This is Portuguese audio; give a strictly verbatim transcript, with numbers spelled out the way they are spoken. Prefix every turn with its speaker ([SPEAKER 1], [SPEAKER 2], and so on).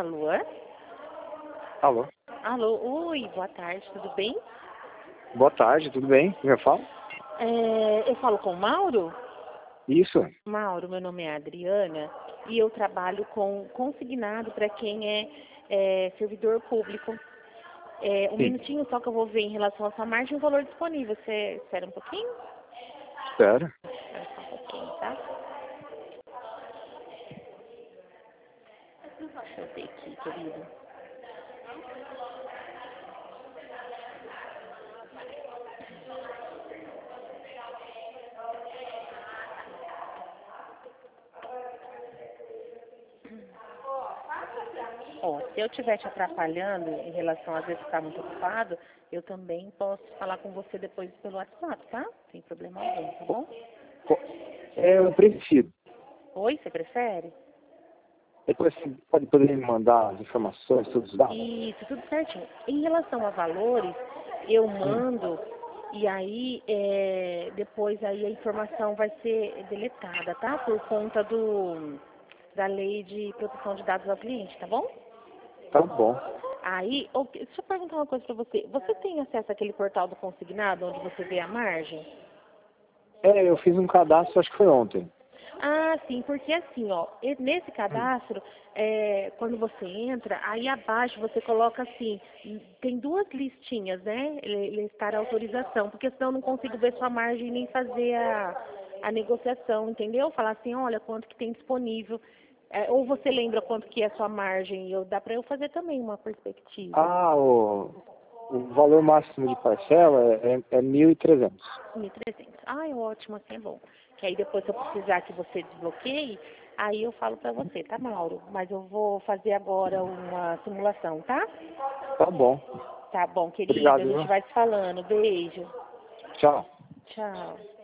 [SPEAKER 1] Alô?
[SPEAKER 2] Alô?
[SPEAKER 1] Alô, oi, boa tarde, tudo bem?
[SPEAKER 2] Boa tarde, tudo bem? Quem eu falo?
[SPEAKER 1] É, eu falo com o Mauro?
[SPEAKER 2] Isso.
[SPEAKER 1] Mauro, meu nome é Adriana e eu trabalho com consignado para quem é, é servidor público. É, um
[SPEAKER 2] Sim.
[SPEAKER 1] minutinho só que eu vou ver em relação à sua margem e o valor disponível. Você espera um pouquinho?
[SPEAKER 2] Espera.
[SPEAKER 1] Espera só um pouquinho, tá? Deixa eu ver aqui, querido. Ó, se eu estiver te atrapalhando em relação a às vezes ficar muito ocupado, eu também posso falar com você depois pelo WhatsApp, tá? Sem problema algum, tá bom?
[SPEAKER 2] Co- É, eu prefiro.
[SPEAKER 1] Oi, você prefere?
[SPEAKER 2] Depois você pode poder me mandar as informações, todos os dados?
[SPEAKER 1] Isso, tudo certinho. Em relação a valores, eu
[SPEAKER 2] Hum.
[SPEAKER 1] mando e aí é, depois aí a informação vai ser deletada, tá? Por conta do da lei de proteção de dados ao cliente, tá bom?
[SPEAKER 2] Tá bom.
[SPEAKER 1] Aí, ô, deixa eu perguntar uma coisa pra você. Você tem acesso àquele portal do consignado onde você vê a margem?
[SPEAKER 2] É, eu fiz um cadastro, acho que foi ontem.
[SPEAKER 1] Ah, sim, porque assim, ó, e- nesse
[SPEAKER 2] Hum.
[SPEAKER 1] cadastro, é, quando você entra, aí abaixo você coloca assim, tem duas listinhas, né? li- Listar a autorização, porque senão eu não consigo ver sua margem nem fazer a, a negociação, entendeu? Falar assim, olha, quanto que tem disponível. É, ou você lembra quanto que é a sua margem? Eu, dá pra eu fazer também uma perspectiva.
[SPEAKER 2] Ah, o, o valor máximo de parcela é, é, é mil e trezentos.
[SPEAKER 1] mil e trezentos. Ah, é ótimo, assim é bom. Que aí depois se eu precisar que você desbloqueie, aí eu falo pra você, tá, Mauro? Mas eu vou fazer agora uma simulação, tá?
[SPEAKER 2] Tá bom.
[SPEAKER 1] Tá bom, querido, a
[SPEAKER 2] Obrigado,
[SPEAKER 1] gente
[SPEAKER 2] viu?
[SPEAKER 1] vai se falando. Beijo.
[SPEAKER 2] Tchau.
[SPEAKER 1] Tchau.